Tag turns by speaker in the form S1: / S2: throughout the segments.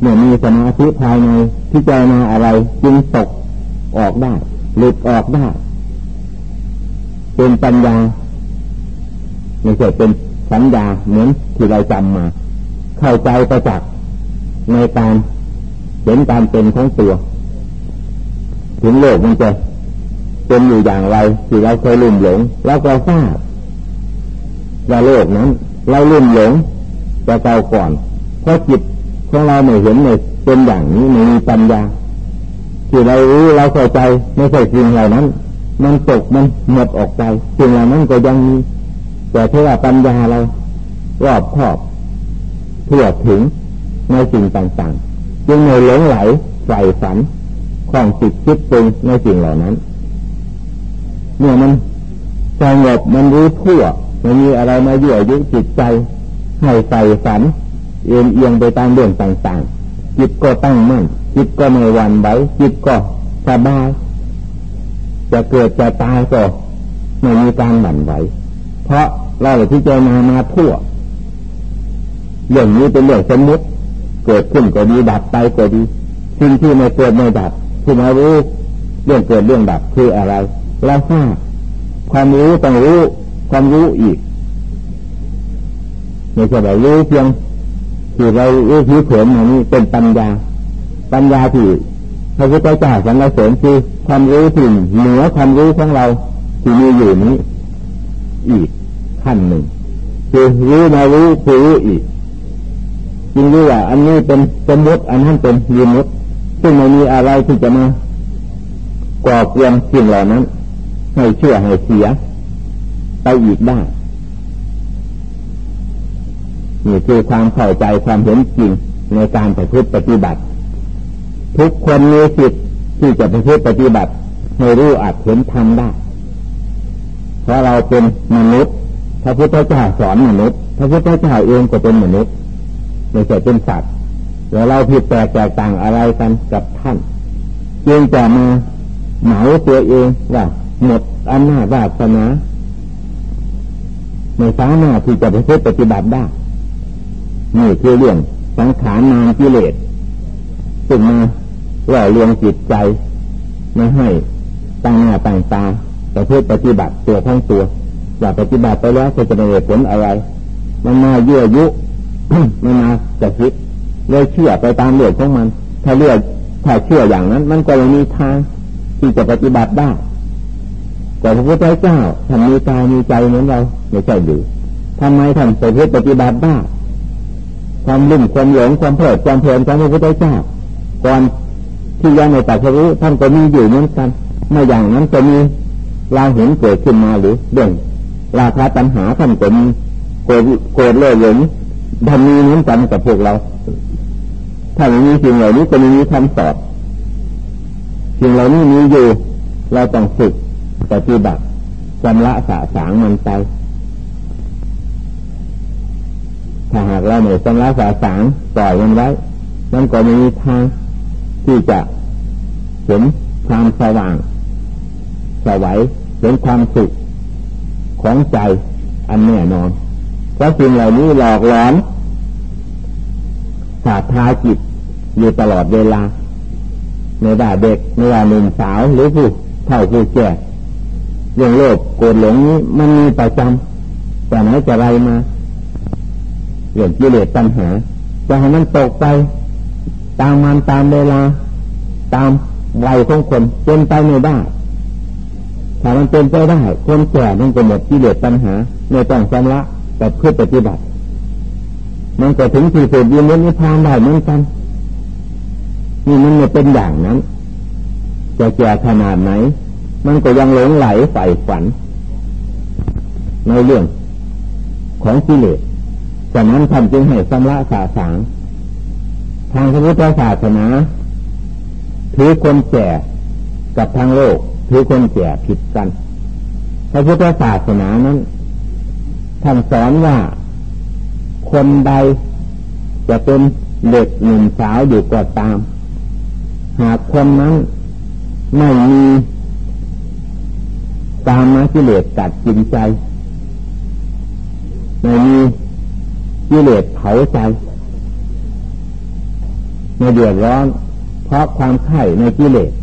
S1: เมื่อมีสมาธิภายในพิจารณาอะไรจึงตกออกได้หลุดออกได้เป็นปัญญาไม่ใช่เป็นสัญญาเหมือนที่เราจำมาเข้าใจประจักษ์ในการเห็นการเป็นของตัวถึงโลกมันจะเป็นอยู่อย่างไรที่เราเคยลุ่มหลงเราก็ทราบว่าโลกนั้นเราลุ่มหลงแต่เก่าก่อนเพราะจิตของเราไม่เห็นไม่เป็นอย่างนี้ไม่มีปัญญาที่เรารู้เราเข้าใจไม่ใช่สิ่งเหล่านั้นมันตกมันหมดออกไปสิ่งเหล่านั้นก็ยังมีแต่เท่าปัญญาเรารอบคอบทั่วถึงในสิ่งต่างๆจึงไม่หลงไหลใฝ่ฝันคล้องติดคิดปรุงในสิ่งเหล่านั้นเมื่อมันสงบมันรู้ทั่วไม่มีอะไรมายั่วยุจิตใจให้ใฝ่ฝันเอียงไปตามเรื่องต่างๆจิตก็ตั้งมั่นจิตก็ไม่หวั่นไหวจิตก็สบายจะเกิดจะตายก็ไม่มีการหวั่นไหวเพราะเราได้พิจารณามาทั่วเรื่องนี้เป็นเรื่องสมมุติเกิดขึ้นก็ดีดับไปก็ดีสิ่งที่ไม่เกิดไม่ดับที่มารู้เรื่องเกิดเรื่องดับคืออะไรเราทราบความรู้ต้องรู้ความรู้อีกไม่ใช่แบบรู้เพียงที่เรารู้ผิวเผินอย่างนี้เป็นปัญญาที่พระพุทธเจ้าสรรเสริญคือความรู้ที่เหนือความรู้ของเราที่มีอยู่นี้อีกขั้นหนึ่งคือรู้มารู้คือรู้อีกจึงรู้ว่าอันนี้เป็นสมมติอันนั้นเป็นวิมุตติซึ่งไม่มีอะไรที่จะมาก่อเกลื่อนสิ่งเหล่านั้นให้เชื่อให้เสียไปอีกได้นี่คือความเข้าใจความเห็นจริงในการประพฤติปฏิบัติทุกคนมีสิทธิ์ที่จะประพฤติปฏิบัติให้รู้อาจเห็นธรรมได้เพราะเราเป็นมนุษย์พระพุทธเจ้าสอนมนุษย์พระพุทธเจ้าเองก็เป็นมนุษย์ไม่ใช่เป็นสัตว์แล้วเราผิดแปลกแตกต่างอะไรกันกับท่านจึงจะมาเหมาตัวเองว่าหมดอำนาจวาสนาไม่สามารถที่จะประพฤติปฏิบัติได้นี่คือเรื่องสังขารนามกิเลสซึ่งมาหล่อเลี้ยงจิตใจมาให้ตั้งหน้าตั้งตาประพฤติปฏิบัติตัวทั้งตัวอย่าปฏิบัติไปแล้วจะไม่ได้ผลอะไรมันมายั่วยุ มันมาจะคิดเลยเชื่อไปตามเรื่องของมันถ้าเชื่ออย่างนั้นมันก็ไม่มีทางที่จะปฏิบัติได้แต่พระพุทธเจ้าท่านมีกายมีใจเหมือนเราไม่ใช่หรือทำไมท่านประพฤติปฏิบัติได้ความลุ่มความหลงความเพลิดความเพลินของพระพุทธเจ้าก่อนที่ยังไม่ตรัสรู้ท่านก็มีอยู่เหมือนกันไม่อย่างนั้นจะมีเราเห็นเกิดขึ้นมาหรือเรื่องราคะตัณหาท่านก็มีโกรธเล่ห์หลงท่านมีเหมือนกันกับพวกเราถ้าไม่มีสิ่งเหล่านี้ก็ไม่มีคำสอนสิ่งเหล่านี้มีอยู่เราต้องฝึกปฏิบัติชำระสะสางมันไปถ้าหากเราไม่ชำระสะสางปล่อยมันไว้มันก็ไม่มีทางที่จะเห็นความสว่างสวัยเห็นความสุขของใจอันแน่นอนเพราะสิ่งเหล่านี้หลอกหลอนสาทาจิตอยู่ตลอดเวลาไม่ว่าเด็กไม่ว่าหนุ่มสาวหรือผู้เฒ่าผู้แก่เรื่องโลภโกรธหลงนี้มันมีประจำแต่ไหนจะไรมาเรื่องกิเลสตัณหาจะให้มันตกไปตามมันตามเวลาตามวัยของคนเป็นไปไม่ได้ถ้ามันเป็นไปได้คนแก่มันก็หมดกิเลสตัณหาไม่ต้องชำระแต่เพื่อปฏิบัติมันก็ถึงที่สุดยืนนิพพานได้เหมือนกันนี่มันไม่เป็นอย่างนั้นจะแก่ขนาดไหนมันก็ยังหลงไหลใฝ่ฝันในเรื่องของกิเลสฉะนั้นท่านจึงให้ชำระสาสางทางพระพุทธศาสนาถือคนแก่กับทางโลกถือคนแก่ผิดกันพระพุทธศาสนานั้นท่านสอนว่าคนใดจะเป็นเด็กหนุ่มสาวอยู่ก็ตามหากคนนั้นไม่มีกามกิเลสกัดกินใจไม่มีกิเลสเผาใจไม่เดือดร้อนเพราะความใคร่ในกิเลส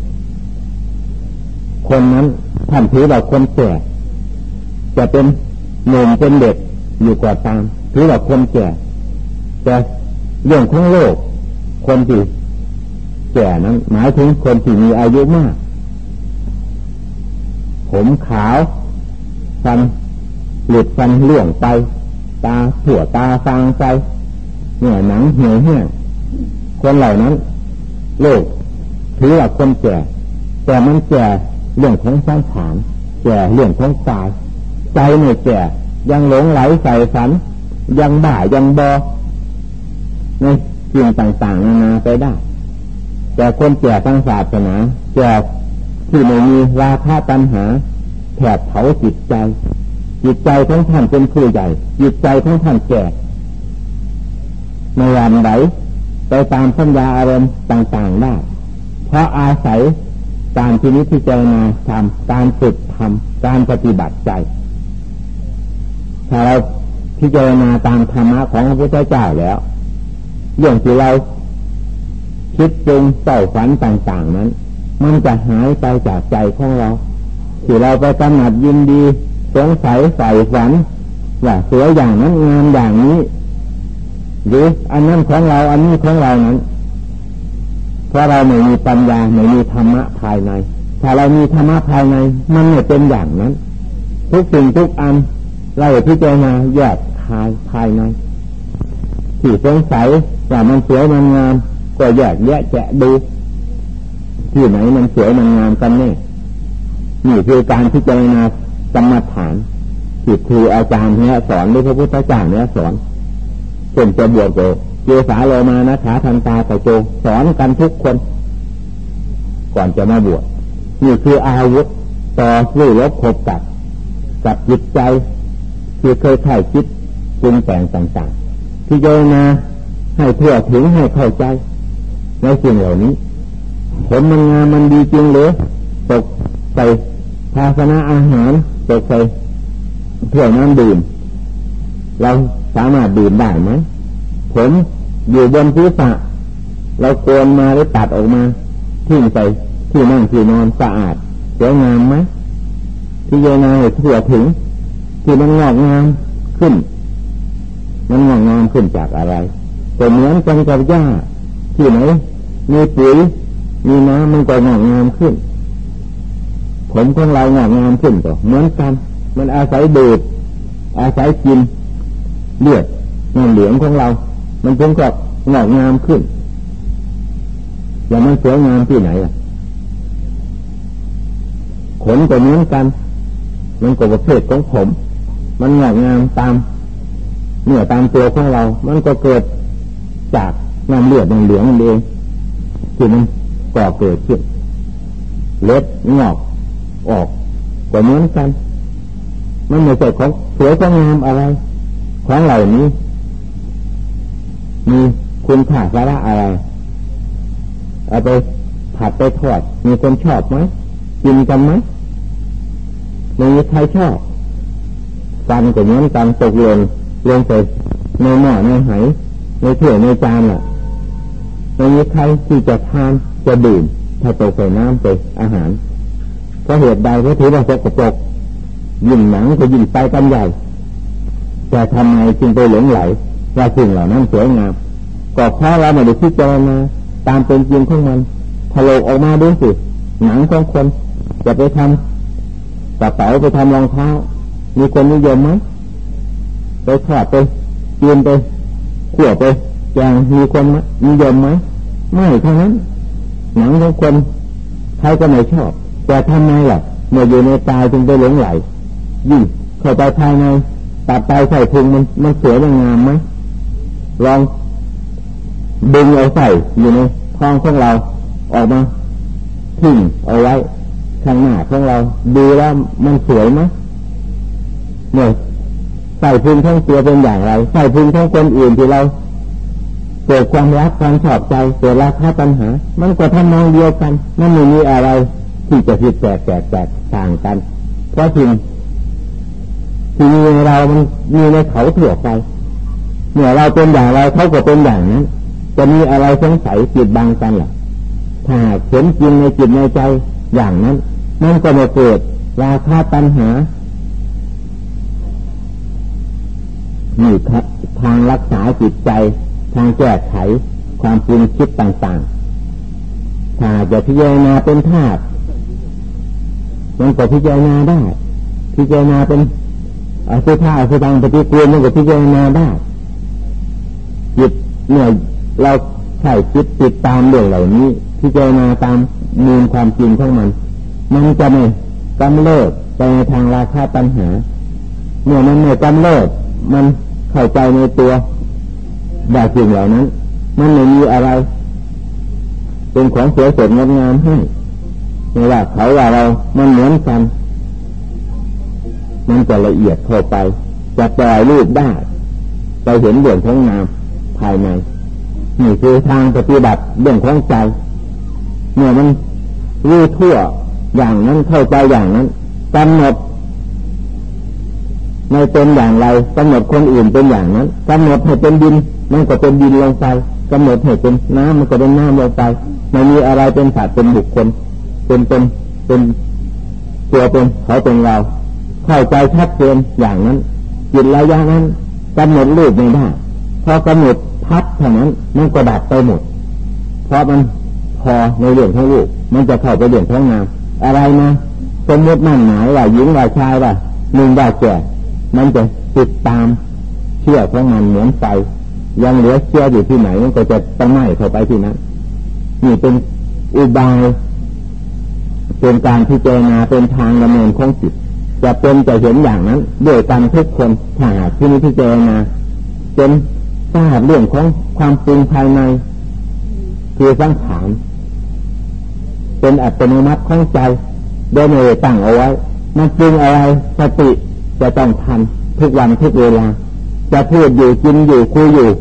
S1: คนนั้นท่านถือว่าคนแก่จะเป็นหนุ่มเป็นเด็กอยู่กว่าตามถือว่าคนแก่แต่เรื่องของโลกคนที่แก่นั้นหมายถึงคนที่มีอายุมากผมขาวฟันหลุดฟันเลื่องไปตาถั่วตาฟางไปเนื้อหนังเหี่ยวแห้งคนเหล่านั้นโลกถือว่าคนแก่แต่มันแก่เรื่องของสังขารแก่เรื่องของกายใจไม่แก่ยังหลงไหลใส่ฝันยังบ้ายังบอในสิ่งต่างๆนานาไปได้แต่คนแก่ทางศาสนาแก่ที่ไม่มีราคะตัณหาแผดเผาจิตใจของท่านเป็นผู้ใหญ่จิตใจของท่านแก่ไม่หวั่นไหวไปตามสัญญาอารมณ์ต่างๆได้เพราะอาศัยการพินิจพิจารณาธรรมการฝึกธรรมการปฏิบัติใจถ้าเราพิจารณาตามธรรมะของพระพุทธเจ้าแล้วเรื่องที่เราคิดปรุงเศร้าฝันต่างๆนั้นมันจะหายไปจากใจของเราที่เราไปกำหนัดยินดีสงสัยใฝ่ฝันว่าสวยอย่างนั้นงามอย่างนี้หรืออันนั้นของเราอันนี้ของเรานั้นเพราะเราไม่มีปัญญาไม่มีธรรมะภายในถ้าเรามีธรรมะภายในมันไม่เป็นอย่างนั้นทุกสิ่งทุกอันเราพิจารณาแยกคายภายในที่สงสัยว่ามันสวยมันงามก็แยกแยะแยะดูที่ไหนมันสวยมันงามกันแน่นี่คือการพิจารณากรรมฐานที่ครูอาจารย์เนี่ยสอนหรือพระพุทธเจ้าเนี่ยสอนเช่นจะบวชโกเจสาโลมานะขาทันตาตะโจสอนกันทุกคนก่อนจะมาบวชนี่คืออาวุธต่อสู้รบขบกับจิตใจที่เคยไถ่คิดปรุงแต่งต่างๆพิจารณาให้ทั่วถึงให้เข้าใจในสิ่งเหล่านี้ผลมันงามมันดีจริงหรือตกใส่ภาชนะอาหารตกใส่ถ้วยน้ำดื่มเราสามารถดื่มได้ไหมผมอยู่บนศีรษะเราโกนมาหรือตัดออกมาทิ้งใส่ที่นั่งที่นอนสะอาดสวยงามไหมพิจารณาให้ทั่วถึงที่มันงอกงามขึ้นมันงอกงามขึ้นจากอะไรก็เหมือนกันกับหญ้าที่ไหนมีปุ๋ยมีน้ำมันก็งอกงามขึ้นผมของเรางอกงามขึ้นก็เหมือนกันมันอาศัยดูดอาศัยกินเลือดน้ำเหลืองของเรามันถึงก็งอกงามขึ้นอย่างมันสวยงามที่ไหนอ่ะขนก็เหมือนกันมันก็ประเภทของผมมันงอกงามตามเนื้อตามตัวของเรามันก็เกิดจากน้ำเลือดน้ำเหลืองนั่นเองที่มันก่อเกิดขึ้นเล็บงอกออกก็เหมือนกันมันไม่ใช่ของสวยของงามอะไรของเหล่านี้มีคุณค่าสาระอะไรเอาไปผัดไปทอดมีคนชอบไหมกินกันไหมไม่มีใครชอบกันก็เหมือนกันตกลงไปในหม้อในไหในถ้วยในจานไม่มีใครที่จะทานจะดื่มถ้าตกใส่น้ำไปอาหารเพราะเหตุใดเพราะถือว่าสกปรกยิ่งหนังก็ยิ่งไปกันใหญ่แต่ทำไมจึงไปหลงไหลว่าสิ่งเหล่านั้นสวยงามก็เพราะเราไม่ได้พิจารณาตามเป็นจริงของมันถลกออกมาดูสิหนังของคนจะไปทำกระเป๋าไปทำรองเท้ามีคนนิยมไหมไปทอดไปกินไปขั่วไปแกงมีคนนิยมไหมไม่เท่านั้นหนังของคนใครก็ไม่ชอบแต่ทำไมล่ะเมื่ออยู่ในกายจึงไปหลงไหลยิ่งเข้าไปภายในตัดไปใส่พุงมันสวยมันงามไหมลองดึงเอาใส่อยู่ในท้องของเราออกมาทิ้งเอาไว้ข้างหน้าของเราดูแล้วมันสวยไหมเนี่ยใส่พุงทั้งตัวเป็นอย่างไรใส่พุงทั้งคนอื่นที่เราเกิดความรักความชอบใจเกิดราคะตัณหามันก็ทำนองเดียวกันมันไม่มีอะไรที่จะผิดแปลกต่างกันเพราะสิ่งที่มีเรามันมีในเขาทั่วไปเมื่อเราเป็นอย่างไรเขาก็เป็นอย่างนั้นแจะมีอะไรสงสัยปิดบังกันล่ะถ้าเห็นจริงในจิตในใจอย่างนั้นมันก็ไม่เกิดราคะตัณหานี่ทางรักษาจิตใจทางแก้ไขความปรุงคิดต่างๆถ้าจะพิจารณาเป็นธาตุมันก็พิจารณาได้พิจารณาเป็นสุภาพสุตังปฏิกูลมันก็พิจารณาได้จิตเนี่ยเราใช้จิตติดตามเรื่องเหล่านี้พิจารณาตามมูลความจริงของมันจะไม่กำเริบไปในทางราคะตัณหาเมื่อมันไม่กำเริบมันเข้าใจในตัวได้สิ่งเหล่านั้นมันไม่มีอะไรเป็นของสวยสดงดงามให้ไม่ว่าเขาว่าเรามันเหมือนกันมันจะละเอียดเข้าไปจะปล่อยรูปได้ไปเห็นเรื่องของนามภายในนี่คือทางปฏิบัติเรื่องของใจเมื่อมันรู้ทั่วอย่างนั้นเข้าใจอย่างนั้นกำหนดไม่เป็นอย่างไรกำหนดคนอื่นเป็นอย่างนั้นกำหนดให้เป็นดินมันก็เป็นดินลงไปกำหนดให้เป็นน้ำมันก็เป็นน้ำลงไปไม่มีอะไรเป็นสัตว์เป็นบุคคลเป็นตัวเป็นเขาเป็นเราเข้าใจชัดเจนอย่างนั้นจิตระยะนั้นกำหนดรูปไม่ได้พอกำหนดพัดเท่านั้นมันก็ดับไปหมดเพราะมันพอในเรื่องของรูปมันจะเข้าไปเรื่องของนามอะไรนะสมมติมั่นหมายว่าหญิงว่าชายว่าหนุ่มว่าแก่มันจะติดตามเชื่อของมันเหมือนไฟยังเหลือเชื่ออยู่ที่ไหนมันก็จะต้องไหม้เข้าไปที่นั้นนี่เป็นอุบายเป็นการพิจารณาเป็นทางดำเนินของจิตจะเป็นจะเห็นอย่างนั้นด้วยกันทุกคนถ้าหากที่นี้พิจารณาเป็นทราบเรื่องของความปรุงภายในคือสังขารเป็นอัตโนมัติของใจโดยไม่ได้ตั้งเอาไว้มันปรุงอะไรสติจะต้องทันทุกวันทุกเวลาจะพูดอยู่กินอยู่คุยอยู่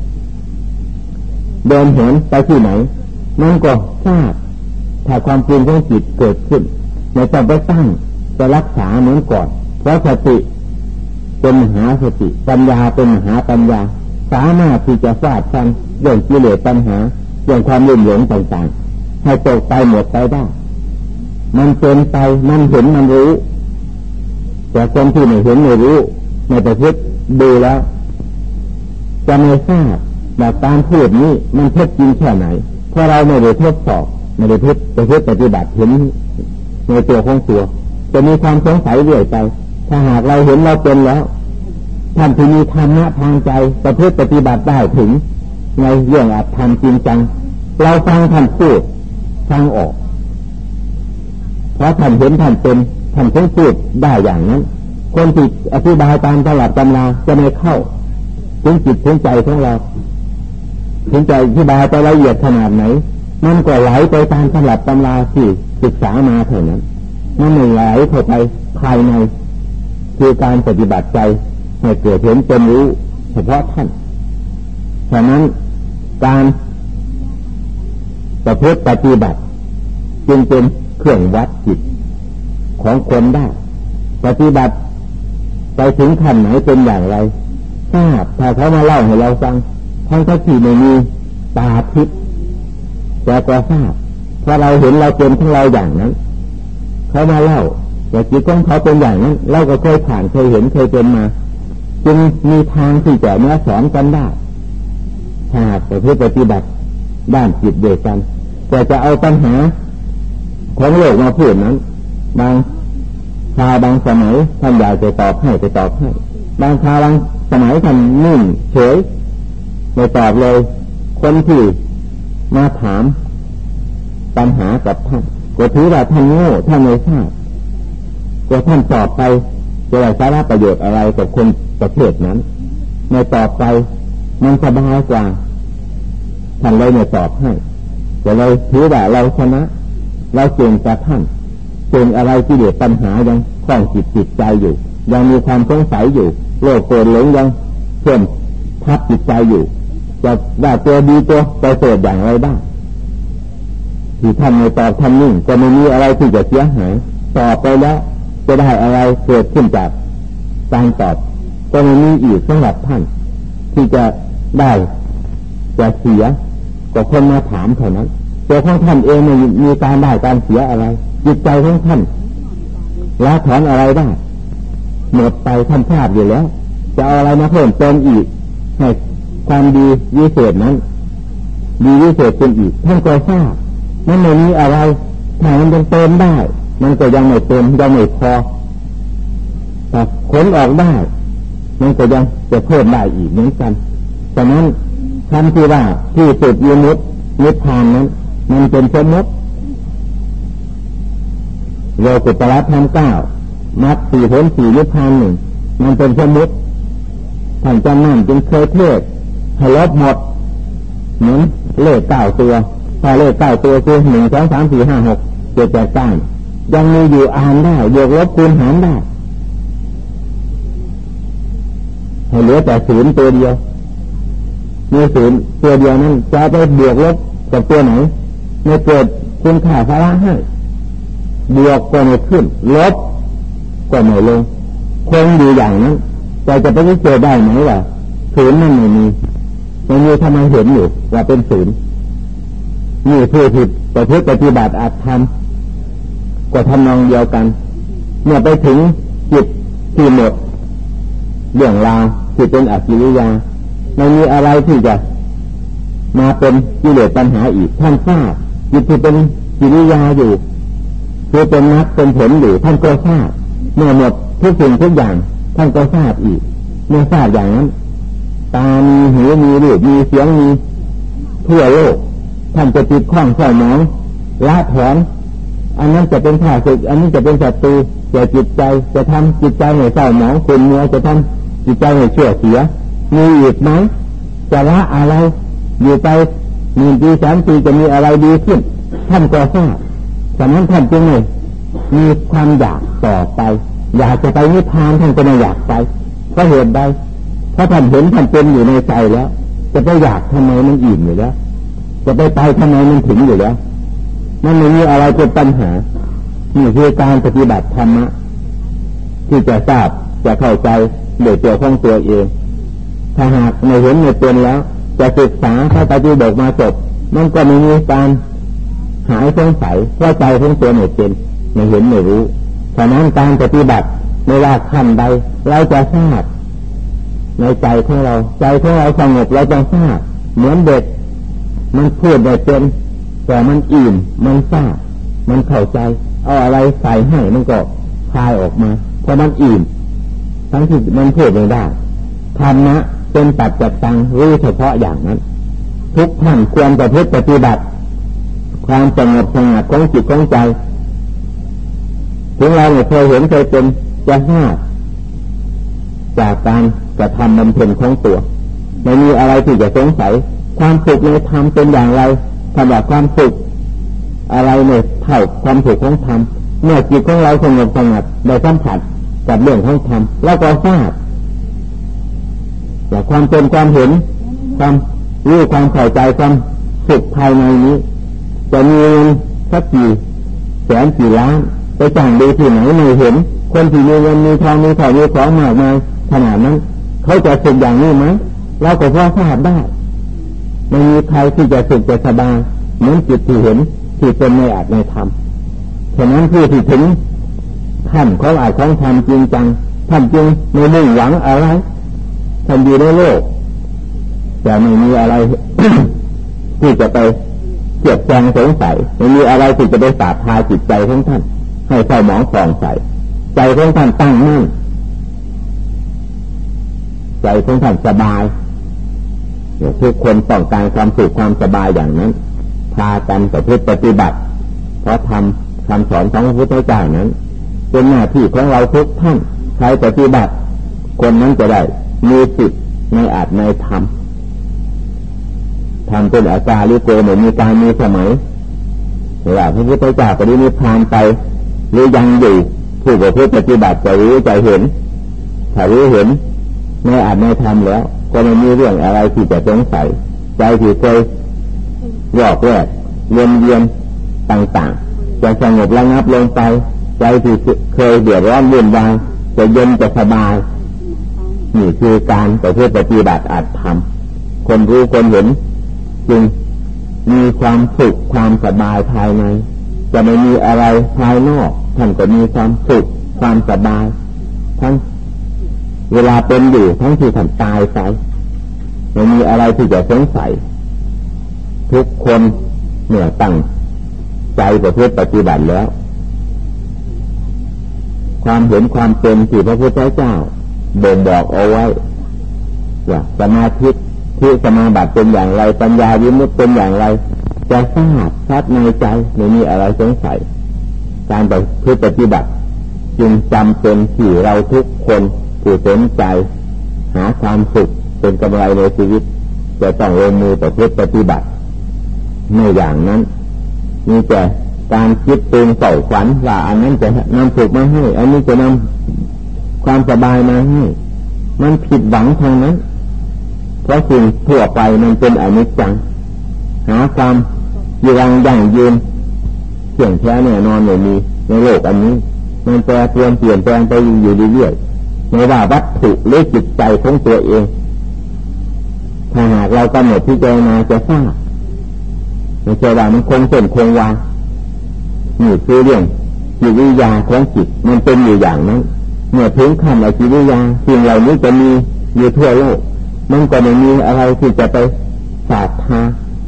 S1: เดินเหินไปที่ไหนมันก็ทราบถ้าความปรุงของจิตเกิดขึ้นในต้องไปตั้งจะรักษาเหมือนก่อนเพราะสติเป็นมหาสติปัญญาเป็นมหาปัญญาสามารถที่จะฟาดฟันเรื่องกิเลสปัญหาเรื่องความลุ่มหลงต่างๆให้ตกไปหมดไปได้มันเป็นไปมันเห็นมันรู้แต่คนที่ไม่เห็นไม่รู้ไม่ประพฤติดูแล้วจะไม่ทราบว่าการพูดนี้มันเท็จจริงแค่ไหนเพราะเราไม่ได้ทดสอบไม่ได้ประพฤติปฏิบัติเห็นในตัวของตัวจะมีความสงสัยเรื่อยไปถ้าหากเราเห็นเราเป็นแล้วท่านที่มีธรรมะทางใจประพฤติปฏิบัติได้ถึงในเรื่องอัตธรรมจริงจังเราฟังท่านพูดฟังออกเพราะท่านเห็นท่านเป็นท่านคงพูดได้อย่างนั้นคนที่อธิบายตามตำรับตำราจะไม่เข้าถึงจิตถึงใจของเราถึงใจอธิบายไปละเอียดขนาดไหนมันก็ไหลไปตามตำรับตำราที่ศึกษามาเท่านั้นมันไม่ไหลเข้าไปภายในคือการปฏิบัติใจให้เกิดเห็นเป็นรู้เฉพาะท่านฉะนั้นการประพฤติปฏิบัติจึงเป็นเครื่องวัดจิตของคนได้ปฏิบัติไปถึงขั้นไหนเป็นอย่างไรทราบถ้าเขามาเล่าให้เราฟังทั้งที่ไม่มีตาทิพย์แต่ก็ทราบเพราะเราเห็นเราเป็นของเราอย่างนั้นเขามาเล่าแต่จิตของเขาเป็นอย่างนั้นเราก็เคยผ่านเคยเห็นเคยเป็นมาจึงมีทางที่จะแนะสอนกันได้หากแต่เพื่อปฏิบัติด้านจิตเดียวกันแต่จะเอาปัญหาของโลกมาพูดนั้นบางคราวบางสมัยท่านอยากจะตอบให้บางคราวบางสมัยท่านนิ่งเฉยไม่ตอบเลยคนที่มาถามปัญหากับท่านก็ถือว่าท่านโง่ท่านไม่ทราบก็ท่านตอบไปจะได้สาระประโยชน์อะไรกับคนประเภทนั้นไม่ตอบไปมันสบายกว่าท่านเลยไม่ตอบให้แต่เราถือว่าเราชนะเราเก่งกว่าท่านเก่งอะไรที่เดือดปัญหายังคล้องจิตใจอยู่ยังมีความสงสัยอยู่โลภโกรธหลงยังเพิ่มทับจิตใจอยู่จะได้ตัวดีตัวไปเสดอย่างไรบ้างที่ท่านไม่ตอบท่านนิ่งก็ไม่มีอะไรที่จะเสียหายตอบไปแล้วจะได้อะไรเกิดขึ้นจากการตอบก็ไม่มีอีกสำหรับท่านที่จะได้จะเสียก็คนมาถามเท่านั้นตัวของท่านเองไม่มีการได้การเสียอะไรจิตใจของท่านละถอนอะไรได้หมดไปท่านทราบอยู่แล้วจะเอาอะไรมาเพิ่มเติมอีกให้ความดีวิเศษนั้นดีวิเศษขึ้นอีกท่านก็ทราบนั่นไม่มีอะไรถ้ามันยังเติมได้มันก็ยังไม่เต็มยังไม่พอแต่ขนออกได้มันก็ยังจะเพิ่มได้อีกเหมือนกันฉะนั้นคำที่ว่าที่สุดวิมุตตินิพพานนั้นมันเป็นสมมติโลกุตตรธรรม9มรรค4ผล4นิพพาน1มันเป็นสมมติท่านจำนั่นจึงเคยเทศให้ลบหมดเหมือนเลข9ตัวถ้าเลข9ตัวคือ1 2 3 4 5 6 7 8 9ยังมีอยู่อ่านได้บวกลบคูณหารได้ให้เหลือแต่ศูนย์ตัวเดียวมีศูนย์ตัวเดียวนั้นจะไปบวกลบกับตัวไหนไม่เกิดคุณค่าภาระให้บวกก็ไม่ขึ้นลบก็ไม่ลงคงอยู่อย่างนั้นแต่จะไปเจอได้ไหมว่าศูนย์นั่นไม่มีทำไมเห็นอยู่ว่าเป็นศูนย์นี่ผู้ผิดแต่เพื่อปฏิบัติอาจทำก็ทำนองเดียวกันเมื่อไปถึงจิตที่หมดเรื่องราวที่เป็นอกิริยาไม่มีอะไรที่จะมาเป็นกิเลสปัญหาอีกท่านทราบจิตที่เป็นกิริยาอยู่คือเป็นมรรคเป็นผลอยู่ท่านก็ทราบเมื่อหมดทุกสิ่งทุกอย่างท่านก็ทราบอีกเมื่อทราบอย่างนั้นตามีหูมีรูปมีเสียงมีทั่วโลกท่านจะติดข้องเศร้าหมองละถอนอันนั้นจะเป็นข้าศึกอันนี้จะเป็นศัตรูแก่จิตใจจะทำจิตใจให้เศร้าหมองขุ่นมัวจะทำจิตใจให้เชื่อเสียมีอีกไหมจะละอะไรอยู่ไป1 ปี 3 ปีจะมีอะไรดีขึ้นท่านก็ทราบฉะนั้นท่านจึงมีความอยากต่อไปอยากจะไปนิพพานท่านก็ไม่อยากไปเพราะเหตุใดเพราะท่านเห็นท่านเป็นอยู่ในใจแล้วจะไปอยากทำไมมันอิ่มอยู่แล้วจะไปทำไมมันถึงอยู่แล้วมันไม่มีอะไรเป็นปัญหานี่คือการปฏิบัติธรรมะที่จะทราบจะเข้าใจโดยตัวของตัวเองถ้าหากไม่เห็นไม่เป็นแล้วจะศึกษาถ้าปฏิบัติมาจบมันก็ไม่มีการหายสงสัยว่าใจของตัวไม่เป็นไม่เห็นไม่รู้ฉะนั้นการปฏิบัติไม่ว่าขั้นใดเราจะทราบในใจของเราใจของเราสงบเราจะทราบเหมือนเด็กมันพูดได้เป็นแต่มันอิ่มมันทราบมันเข้าใจเอาอะไรใส่ให้มันก็คายออกมาเพราะมันอิ่มทั้งที่มันพูดไม่ได้ธรรมะเป็นปัจจัยตังรู้เฉพาะอย่างนั้นทุกท่านควรจะปฏิบัติความสงบสงัดของจิตของใจถึงเราไม่เคยเห็นเคยเป็นจะทราบจากการกระทำบำเพ็ญของตัวไม่มีอะไรที่จะสงสัยความสุขในธรรมเป็นอย่างไรสำหรับความสุขอะไรเนี่ยเท่าความสุขของธรรมเมื่อจิตของเราสงบสงัดได้สัมผัสกับเรื่องของธรรมแล้วก็ทราบจากความเป็นความเห็นความรู้ความเข้าใจความสุขภายในนี้จะมีเงินสักกี่แสนกี่ล้านไปจ้างดูที่ไหนไม่เห็นคนที่มีเงินมีทองมีของมีของมากมายขนาดนั้นเขาจะสุขอย่างนี้ไหมเราก็พอทราบได้ไม่มีใครที่จะสุขจะสบายเหมือนจิตที่เห็นที่เป็นในอาจในธรรมฉะนั้นผู้ที่ถึงขั้นของอาจของธรรมจริงจังท่านจึงไม่มุ่งหวังอะไรท่านอยู่ในโลกแต่ไม่มีอะไร ที่จะไปเกียดแจงสงสัยไม่มีอะไรที่จะไปสาบทาจิตใจของท่านให้เศร้าหมองผ่องใสใจของท่านตั้งมั่นใจของท่านสบายทุกคนต้องการความสุขความสบายอย่างนั้นพากันปฏิบัติเพราะทำคำสอนของพระพุทธเจ้านั้นเป็นหน้าที่ของเราทุกท่านใครปฏิบัติคนนั้นจะได้มีสิทธิ์ในอาจในธรรมทำเป็นอาจารย์หรือโกเหมือนมีการมีสมัยเวลาพระพุทธเจ้าปฏินิพพานไปหรือยังอยู่ผู้ประพฤติปฏิบัติจะรู้จะเห็นถ้ารู้เห็นในอาจในธรรมแล้วก็ไม่มีเรื่องอะไรที่จะสงสัยใจที่เคยหยอกแยกเวียนต่างๆจะสงบระงับลงไปใจที่เคยเดือดร้อนวุ่นวายจะเย็นจะสบายนี่คือการประพฤติปฏิบัติอาจทำคนรู้คนเห็นจึงมีความสุขความสบายภายในจะไม่มีอะไรภายนอกท่านก็มีความสุขความสบายทั้งเวลาเป็นอยู่ทั้งที่ท่านตายไปไม่มีอะไรที่จะสงสัยทุกคนเมื่อตั้งใจประพฤติปฏิบัติแล้วความเห็นความเป็นที่พระพุทธเจ้าบ่งบอกเอาไว้ว่าสมาธิที่สมาบัติเป็นอย่างไรปัญญาวิมุตติเป็นอย่างไรจะทราบชัดในใจไม่มีอะไรสงสัยการประพฤติปฏิบัติจึงจำเป็นที่เราทุกคนผู้สนใจหาความสุขเป็นกำไรในชีวิตจะต้องลงมือประพฤติปฏิบัติไม่อย่างนั้นมีแต่การคิดปรุงเสาขวัญว่าอันนั้นจะนำสุขมาให้อันนี้จะนำความสบายมาให้มันผิดหวังทางนั้นเพราะสิ่งทั่วไปมันเป็นอนิจจังหาความยั่งยืนเที่ยงแท้แน่นอนไม่มีในโลกอันนี้มันแปรเปลี่ยนแปลงไปอยู่เรื่อยๆไม่ว่าวัตถุหรือจิตใจของตัวเองถ้าหากเรากำหนดพิจารณาจะทราบไม่ใช่ว่ามันคงเส้นคงวานี่คือเรื่องจิตวิทยาของจิตมันเป็นอยู่อย่างนั้นเมื่อถึงขั้นอจิตวิทยาสิ่งเหล่านี้จะมีอยู่ทั่วโลกมันก็ไม่มีอะไรที่จะไปศาสตา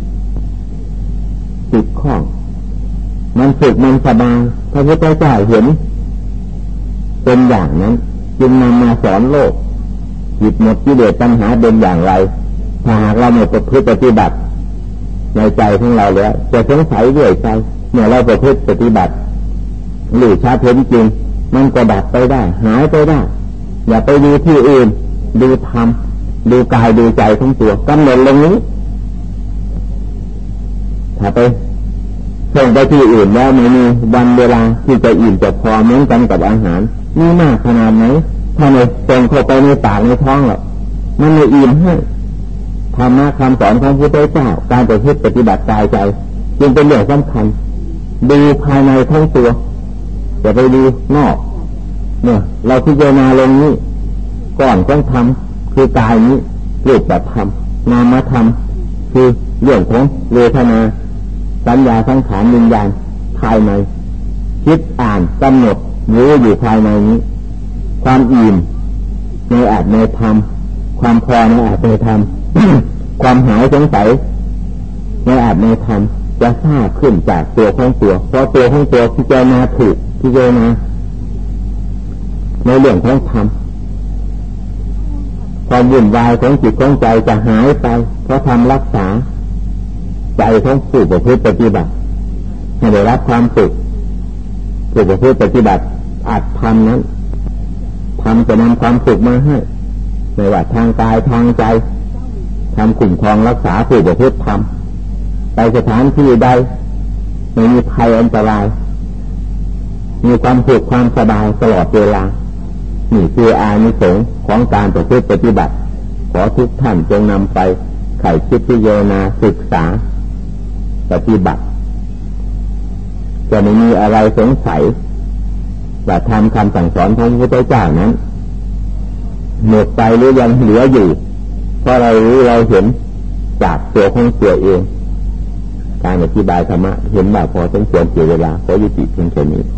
S1: ติดข้องมันสุขมันสบายพระพุทธเจ้าเห็นเป็นอย่างนั้นจึงนำมาสอนโลกหยุดหมดกิเลสปัญหาเป็นอย่างไรถ้าหากเราไม่ประพฤติปฏิบัติในใจของเราแล้วจะสงสัยเรื่อยไปเมื่อเราประพฤติปฏิบัติหรือชัดเห็นจริงมันก็ดับไปได้หายไปได้อย่าไปดูที่อื่นดูธรรมดูกายดูใจของตัวกำหนดลงนี้ถ้าไปส่งไปที่อื่นแล้วไม่มีวันเวลาที่จะอิ่มจะพอเหมือนกันกับอาหารนี่มากขนาดไหนถ้าไม่ส่งเข้าไปในปากในท้องหรอกมันไม่อิ่มให้ธรรมะคำสอนของพระพุทธเจ้าการประพฤติปฏิบัติกายใจจึงเป็นเรื่องสำคัญดูภายในทั้งตัวอย่าไปดูนอกเนี่ยเราพิจารณาลงนี้ก่อนต้องทำคือกายนี้รูปแบบธรรมนามธรรมคือเรื่องของเวทนาสัญญาสังขารวิญญาณภายในคิดอ่านกำหนดรู้อยู่ภายในนี้ความอิ่มในอาจในธรรมความพอในอาจในธรรม ความหายสงสัยในอาจในธรรมจะทราบขึ้นจากตัวของตัวเพราะตัวของตัวพิจารณาถูกพิจารณาในเรื่องของธรรมความวุ่นวายของจิตของใจจะหายไปเพราะธรรมรักษาใจของผู้ประพฤติปฏิบัติให้ได้รับความสุขผู้ประพฤติปฏิบัติอาจทำนั้นทำจะนำความสุขมาให้ไม่ว่าทางกายทางใจทำคุ้มครองรักษาผู้ประพฤติธรรมไปสถานที่ใดไม่มีภัยอันตรายมีความสุขความสบายตลอดเวลานี่คืออานิสงส์ของการประพฤติปฏิบัติขอทุกท่านจงนำไปไขคิดพิจารณาศึกษาปฏิบัติจะไม่มีอะไรสงสัยว่าทำคำสั่งสอนของพระพุทธเจ้านั้นหมดไปหรือยังเหลืออยู่เพราะเรารู้เราเห็นจากตัวของตัวเองการอธิบายธรรมะเห็นว่าพอสมควรเสียเวลาขอยุติเพียงแค่นี้